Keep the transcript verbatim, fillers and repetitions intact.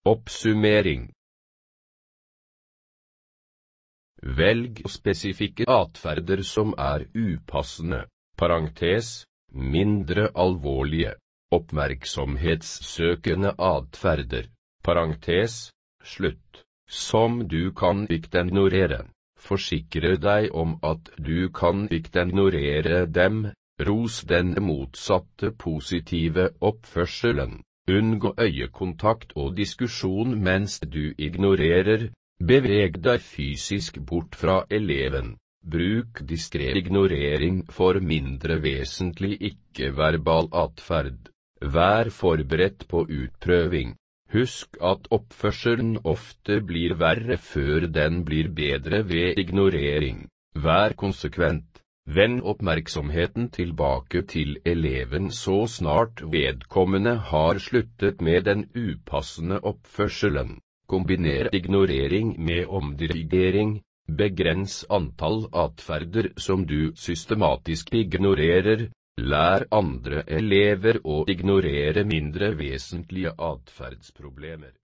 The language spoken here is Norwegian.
Oppsummering. Velg spesifikke atferder som er upassende, parentes, mindre alvorlige, oppmerksomhetssøkende atferder, parentes, slutt, som du kan ikke ignorere. Forsikre deg om at du kan ikke ignorere dem, ros den motsatte positive oppførselen, unngå øyekontakt og diskusjon mens du ignorerer, beveg deg fysisk bort fra eleven, bruk diskret ignorering for mindre vesentlig ikke-verbal atferd, vær forberedt på utprøving. Husk at oppførselen ofte blir verre før den blir bedre ved ignorering. Vær konsekvent. Vend oppmerksomheten tilbake til eleven så snart vedkommende har sluttet med den upassende oppførselen. Kombiner ignorering med omdirigering. Begrens antall atferder som du systematisk ignorerer. Lær andre elever å ignorere mindre vesentlige atferdsproblemer.